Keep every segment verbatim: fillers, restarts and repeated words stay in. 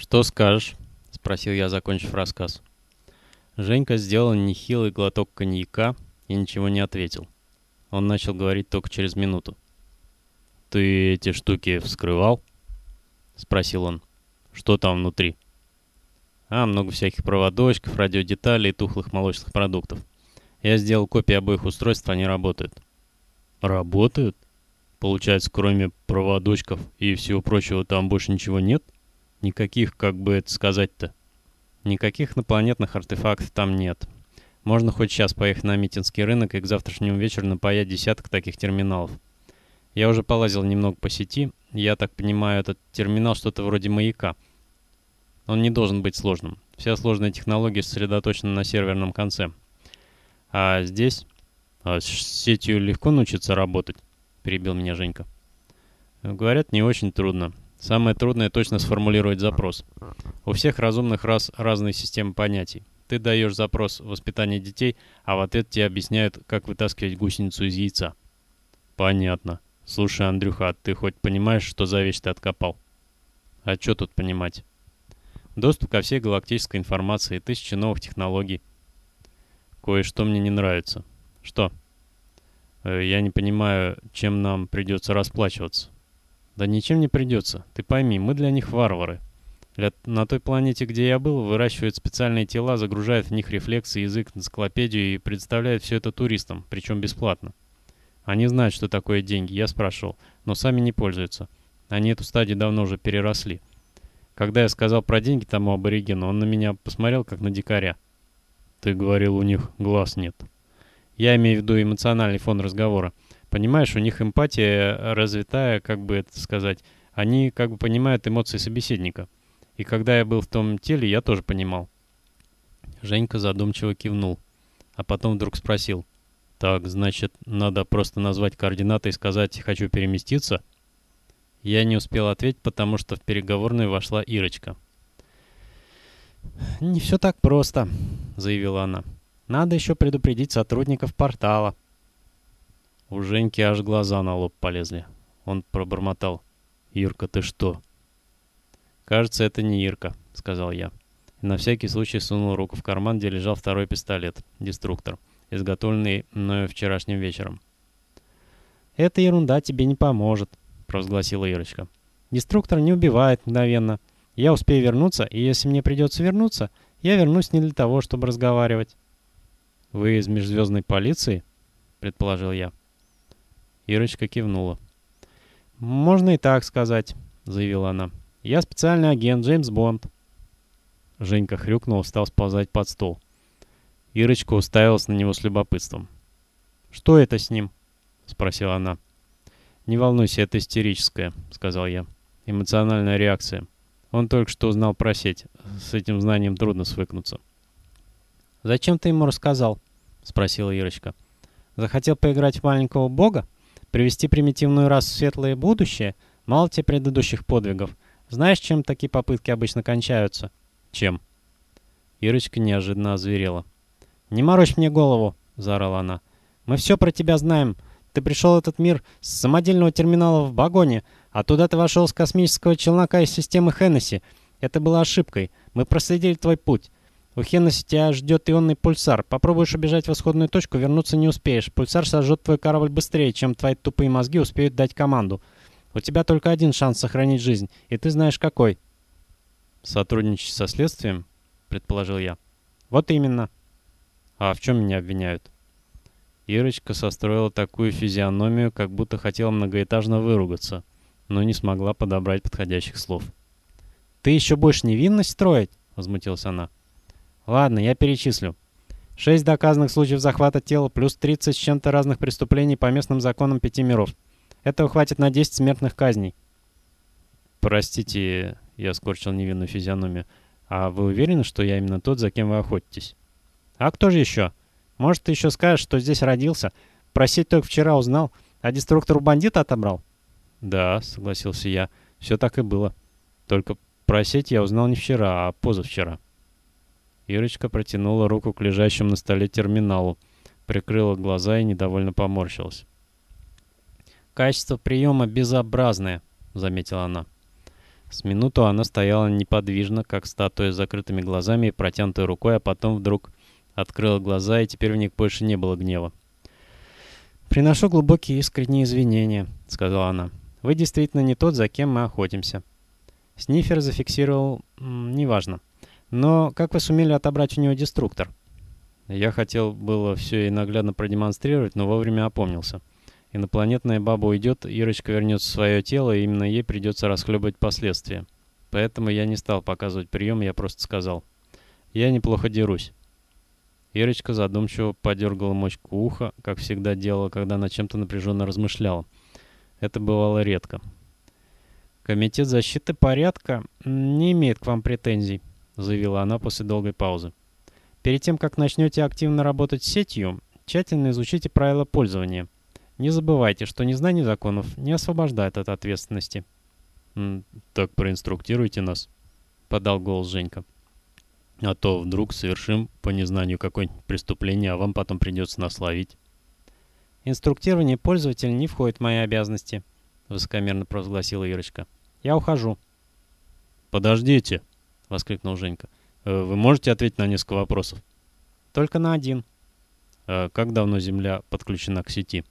«Что скажешь?» — спросил я, закончив рассказ. Женька сделал нехилый глоток коньяка и ничего не ответил. Он начал говорить только через минуту. «Ты эти штуки вскрывал?» — спросил он. «Что там внутри?» «А, много всяких проводочков, радиодеталей и тухлых молочных продуктов. Я сделал копии обоих устройств, они работают». «Работают? Получается, кроме проводочков и всего прочего, там больше ничего нет? Никаких, как бы это сказать-то?» «Никаких инопланетных артефактов там нет. Можно хоть сейчас поехать на Митинский рынок и к завтрашнему вечеру напаять десяток таких терминалов. Я уже полазил немного по сети. Я так понимаю, этот терминал что-то вроде маяка. Он не должен быть сложным. Вся сложная технология сосредоточена на серверном конце. А здесь... А с сетью легко научиться работать?» — перебил меня Женька. «Говорят, не очень трудно. Самое трудное — точно сформулировать запрос. У всех разумных рас разные системы понятий. Ты даешь запрос воспитания детей, а в ответ тебе объясняют, как вытаскивать гусеницу из яйца». «Понятно. Слушай, Андрюха, а ты хоть понимаешь, что за вещь ты откопал?» «А что тут понимать?» «Доступ ко всей галактической информации, тысячи новых технологий». «Кое-что мне не нравится». «Что?» э, «Я не понимаю, чем нам придется расплачиваться». «Да ничем не придется. Ты пойми, мы для них варвары. Для... На той планете, где я был, выращивают специальные тела, загружают в них рефлексы, язык, энциклопедию и предоставляют все это туристам, причем бесплатно. Они знают, что такое деньги, я спрашивал, но сами не пользуются. Они эту стадию давно уже переросли. Когда я сказал про деньги тому аборигену, он на меня посмотрел, как на дикаря». «Ты говорил, у них глаз нет». «Я имею в виду эмоциональный фон разговора. Понимаешь, у них эмпатия развитая, как бы это сказать. Они как бы понимают эмоции собеседника. И когда я был в том теле, я тоже понимал». Женька задумчиво кивнул, а потом вдруг спросил. «Так, значит, надо просто назвать координаты и сказать «хочу переместиться»?» Я не успел ответить, потому что в переговорную вошла Ирочка. «Не все так просто», — заявила она. «Надо еще предупредить сотрудников портала». У Женьки аж глаза на лоб полезли. Он пробормотал. «Ирка, ты что?» «Кажется, это не Ирка», — сказал я. И на всякий случай сунул руку в карман, где лежал второй пистолет, деструктор, изготовленный мною вчерашним вечером. «Эта ерунда тебе не поможет», — провозгласила Ирочка. «Деструктор не убивает мгновенно. Я успею вернуться, и если мне придется вернуться, я вернусь не для того, чтобы разговаривать». «Вы из межзвездной полиции?» — предположил я. Ирочка кивнула. «Можно и так сказать», — заявила она. «Я специальный агент Джеймс Бонд». Женька хрюкнул, стал сползать под стол. Ирочка уставилась на него с любопытством. «Что это с ним?» — спросила она. «Не волнуйся, это истерическое», — сказал я. «Эмоциональная реакция. Он только что узнал про сеть. С этим знанием трудно свыкнуться». «Зачем ты ему рассказал?» — спросила Ирочка. «Захотел поиграть в маленького бога? Привести примитивную расу в светлое будущее? Мало тебе предыдущих подвигов. Знаешь, чем такие попытки обычно кончаются?» «Чем?» Ирочка неожиданно озверела. «Не морочь мне голову!» — заорала она. «Мы все про тебя знаем. Ты пришел в этот мир с самодельного терминала в вагоне, а туда ты вошел с космического челнока из системы Хеннесси. Это было ошибкой. Мы проследили твой путь. У Хеннесси тебя ждет ионный пульсар. Попробуешь убежать в исходную точку, вернуться не успеешь. Пульсар сожжет твой корабль быстрее, чем твои тупые мозги успеют дать команду. У тебя только один шанс сохранить жизнь, и ты знаешь какой». «Сотрудничать со следствием?» — предположил я. «Вот именно». «А в чем меня обвиняют?» Ирочка состроила такую физиономию, как будто хотела многоэтажно выругаться, но не смогла подобрать подходящих слов. «Ты еще будешь невинность строить?» — возмутилась она. «Ладно, я перечислю. Шесть доказанных случаев захвата тела плюс тридцать с чем-то разных преступлений по местным законам пяти миров. Этого хватит на десять смертных казней». «Простите», — я скорчил невинную физиономию, «а вы уверены, что я именно тот, за кем вы охотитесь?» «А кто же еще? Может, ты еще скажешь, что здесь родился? Просить только вчера узнал, а деструктор у бандита отобрал?» «Да», — согласился я, — «все так и было. Только просить я узнал не вчера, а позавчера». Ирочка протянула руку к лежащему на столе терминалу, прикрыла глаза и недовольно поморщилась. «Качество приема безобразное», — заметила она. С минуту она стояла неподвижно, как статуя с закрытыми глазами и протянутой рукой, а потом вдруг открыла глаза, и теперь в них больше не было гнева. «Приношу глубокие искренние извинения», — сказала она. «Вы действительно не тот, за кем мы охотимся». Снифер зафиксировал... М, неважно. Но как вы сумели отобрать у него деструктор? Я хотел было все и наглядно продемонстрировать, но вовремя опомнился. Инопланетная баба уйдет, Ирочка вернется в свое тело, и именно ей придется расхлебывать последствия. Поэтому я не стал показывать прием, я просто сказал: «Я неплохо дерусь». Ирочка задумчиво подергала мочку уха, как всегда делала, когда она чем-то напряженно размышляла. Это бывало редко. «Комитет защиты порядка не имеет к вам претензий», — заявила она после долгой паузы. «Перед тем, как начнете активно работать с сетью, тщательно изучите правила пользования. Не забывайте, что незнание законов не освобождает от ответственности». «Так проинструктируйте нас», — подал голос Женька. «А то вдруг совершим по незнанию какое-нибудь преступление, а вам потом придется нас ловить». «Инструктирование пользователя не входит в мои обязанности», — высокомерно провозгласила Ирочка. «Я ухожу». «Подождите», — воскликнул Женька. «Вы можете ответить на несколько вопросов?» «Только на один». «А как давно Земля подключена к сети?»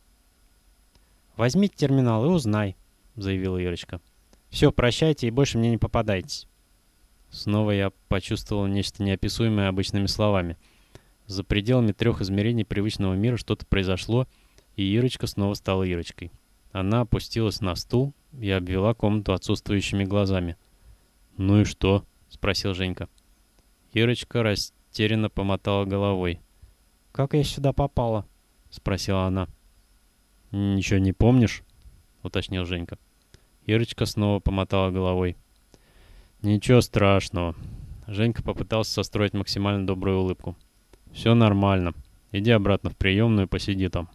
«Возьмите терминал и узнай», — заявила Ирочка. «Все, прощайте и больше мне не попадайтесь». Снова я почувствовал нечто неописуемое обычными словами. За пределами трех измерений привычного мира что-то произошло, и Ирочка снова стала Ирочкой. Она опустилась на стул и обвела комнату отсутствующими глазами. «Ну и что?» — спросил Женька. Ирочка растерянно помотала головой. «Как я сюда попала?» — спросила она. «Ничего не помнишь?» — уточнил Женька. Ирочка снова помотала головой. «Ничего страшного». Женька попытался состроить максимально добрую улыбку. «Все нормально. Иди обратно в приемную и посиди там».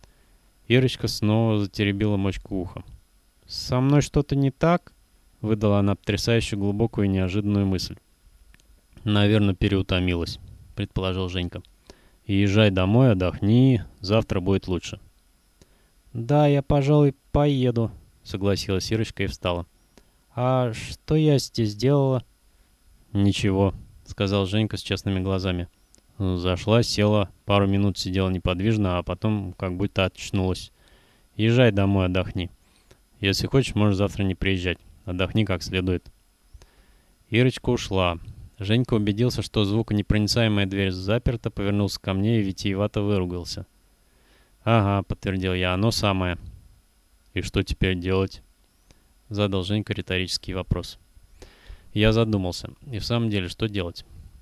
Ирочка снова затеребила мочку уха. «Со мной что-то не так?» — выдала она потрясающе глубокую и неожиданную мысль. «Наверное, переутомилась», — предположил Женька. «Езжай домой, отдохни, завтра будет лучше». «Да, я, пожалуй, поеду», — согласилась Ирочка и встала. «А что я здесь делала?» «Ничего», — сказал Женька с честными глазами. Зашла, села, пару минут сидела неподвижно, а потом как будто очнулась. «Езжай домой, отдохни. Если хочешь, можешь завтра не приезжать. Отдохни как следует». Ирочка ушла. Женька убедился, что звуконепроницаемая дверь заперта, повернулся ко мне и витиевато выругался. «Ага», — подтвердил я, — «оно самое». «И что теперь делать?» — задал Женька риторический вопрос. Я задумался. И в самом деле, что делать?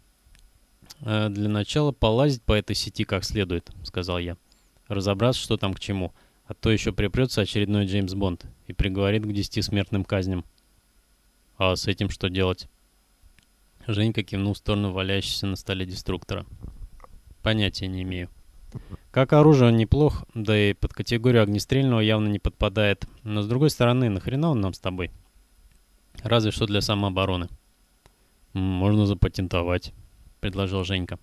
«Э, «Для начала полазить по этой сети как следует», — сказал я. «Разобраться, что там к чему. А то еще припрется очередной Джеймс Бонд и приговорит к десяти смертным казням». «А с этим что делать?» Женька кивнул в сторону валяющегося на столе деструктора. «Понятия не имею. Как оружие он неплох, да и под категорию огнестрельного явно не подпадает. Но с другой стороны, нахрена он нам с тобой? Разве что для самообороны». «Можно запатентовать», — предложил Женька.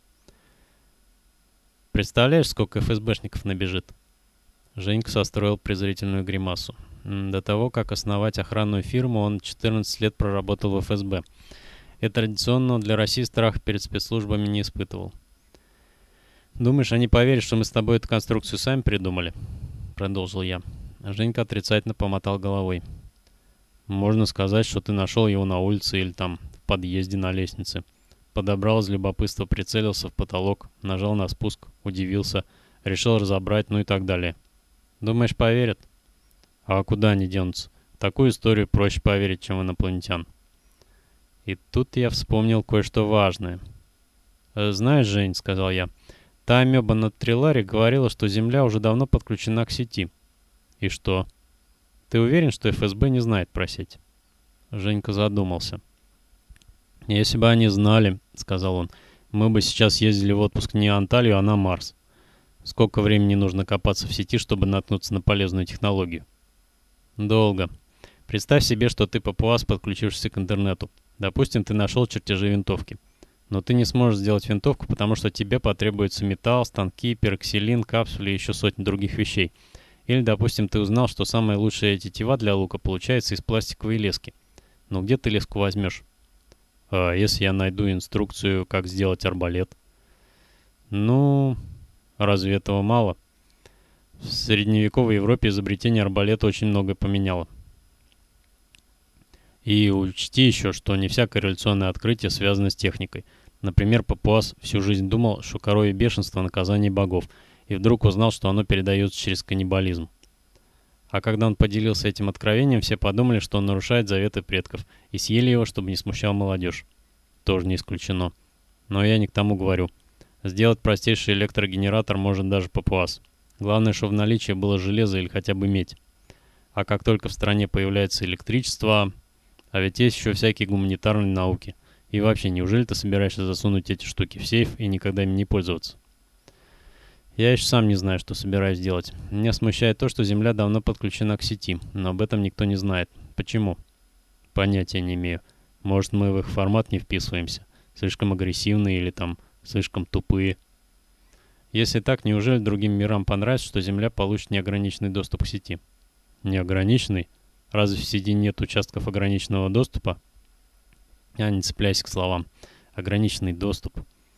«Представляешь, сколько эф эс бэшников набежит?» Женька состроил презрительную гримасу. До того, как основать охранную фирму, он четырнадцать лет проработал в эф эс бэ. И традиционно для России страха перед спецслужбами не испытывал. «Думаешь, они поверят, что мы с тобой эту конструкцию сами придумали?» — продолжил я. Женька отрицательно помотал головой. «Можно сказать, что ты нашел его на улице или там в подъезде на лестнице. Подобрал из любопытства, прицелился в потолок, нажал на спуск, удивился, решил разобрать, ну и так далее. Думаешь, поверят? А куда они денутся? В такую историю проще поверить, чем в инопланетян». И тут я вспомнил кое-что важное. «Знаешь, Жень, — сказал я, — та амеба на Триларе говорила, что Земля уже давно подключена к сети». «И что? Ты уверен, что эф эс бэ не знает про сеть?» Женька задумался. «Если бы они знали, — сказал он, — мы бы сейчас ездили в отпуск не на Анталию, а на Марс. Сколько времени нужно копаться в сети, чтобы наткнуться на полезную технологию?» «Долго. Представь себе, что ты папуас, подключившийся к интернету. Допустим, ты нашел чертежи винтовки. Но ты не сможешь сделать винтовку, потому что тебе потребуется металл, станки, пероксилин, капсули и еще сотни других вещей. Или, допустим, ты узнал, что самая лучшая тетива для лука получается из пластиковой лески. Но где ты леску возьмешь? А если я найду инструкцию, как сделать арбалет? Ну, разве этого мало? В средневековой Европе изобретение арбалета очень многое поменяло. И учти еще, что не всякое революционное открытие связано с техникой. Например, Папуас всю жизнь думал, что коровье бешенство — наказание богов, и вдруг узнал, что оно передается через каннибализм. А когда он поделился этим откровением, все подумали, что он нарушает заветы предков, и съели его, чтобы не смущал молодежь. Тоже не исключено. Но я не к тому говорю. Сделать простейший электрогенератор может даже Папуас. Главное, чтобы в наличии было железо или хотя бы медь. А как только в стране появляется электричество... А ведь есть еще всякие гуманитарные науки. И вообще, неужели ты собираешься засунуть эти штуки в сейф и никогда ими не пользоваться? Я еще сам не знаю, что собираюсь делать. Меня смущает то, что Земля давно подключена к сети, но об этом никто не знает. Почему? Понятия не имею. Может, мы в их формат не вписываемся? Слишком агрессивные или там слишком тупые? Если так, неужели другим мирам понравится, что Земля получит неограниченный доступ к сети? Неограниченный? Разве в сети нет участков ограниченного доступа? А, не цепляйся к словам. Ограниченный доступ.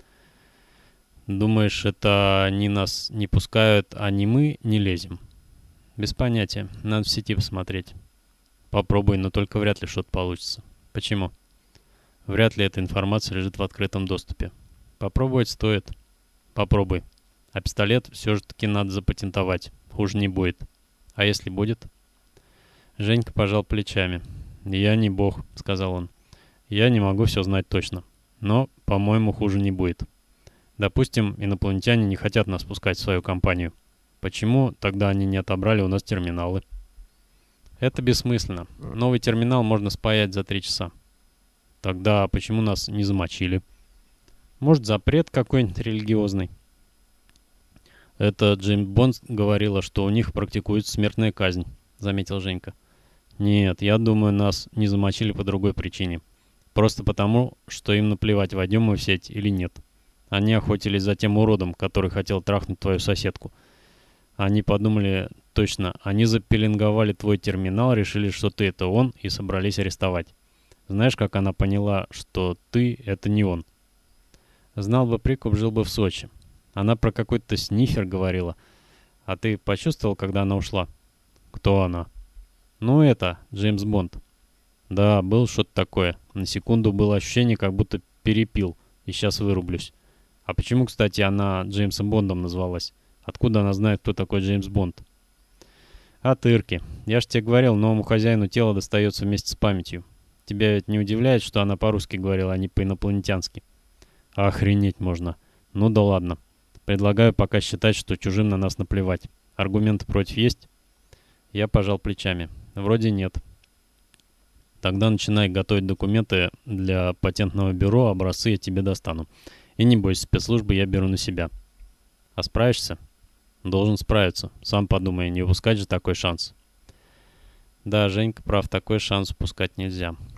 Думаешь, это они нас не пускают, а не мы не лезем? Без понятия. Надо в сети посмотреть. Попробуй, но только вряд ли что-то получится. Почему? Вряд ли эта информация лежит в открытом доступе. Попробовать стоит. Попробуй. А пистолет все же таки надо запатентовать. Хуже не будет. А если будет? Женька пожал плечами. «Я не бог», — сказал он. «Я не могу все знать точно. Но, по-моему, хуже не будет. Допустим, инопланетяне не хотят нас пускать в свою компанию. Почему тогда они не отобрали у нас терминалы?» «Это бессмысленно. Новый терминал можно спаять за три часа». «Тогда почему нас не замочили?» «Может, запрет какой-нибудь религиозный?» «Это Джеймс Бонд говорила, что у них практикуется смертная казнь», — заметил Женька. «Нет, я думаю, нас не замочили по другой причине. Просто потому, что им наплевать, войдем мы в сеть или нет. Они охотились за тем уродом, который хотел трахнуть твою соседку. Они подумали, точно, они запеленговали твой терминал, решили, что ты — это он, и собрались арестовать. Знаешь, как она поняла, что ты — это не он? Знал бы прикуп, жил бы в Сочи. Она про какой-то снифер говорила. А ты почувствовал, когда она ушла?» «Кто она?» «Ну это, Джеймс Бонд». «Да, было что-то такое. На секунду было ощущение, как будто перепил, и сейчас вырублюсь. А почему, кстати, она Джеймсом Бондом назвалась? Откуда она знает, кто такой Джеймс Бонд?» «От Ирки. Я ж тебе говорил, новому хозяину тело достается вместе с памятью. Тебя ведь не удивляет, что она по-русски говорила, а не по-инопланетянски?» «Охренеть можно. Ну да ладно. Предлагаю пока считать, что чужим на нас наплевать. Аргументы против есть?» Я пожал плечами. «Вроде нет». «Тогда начинай готовить документы для патентного бюро, образцы я тебе достану. И не бойся, спецслужбы я беру на себя». «А справишься?» «Должен справиться. Сам подумай, не упускать же такой шанс». «Да, Женька прав, такой шанс упускать нельзя».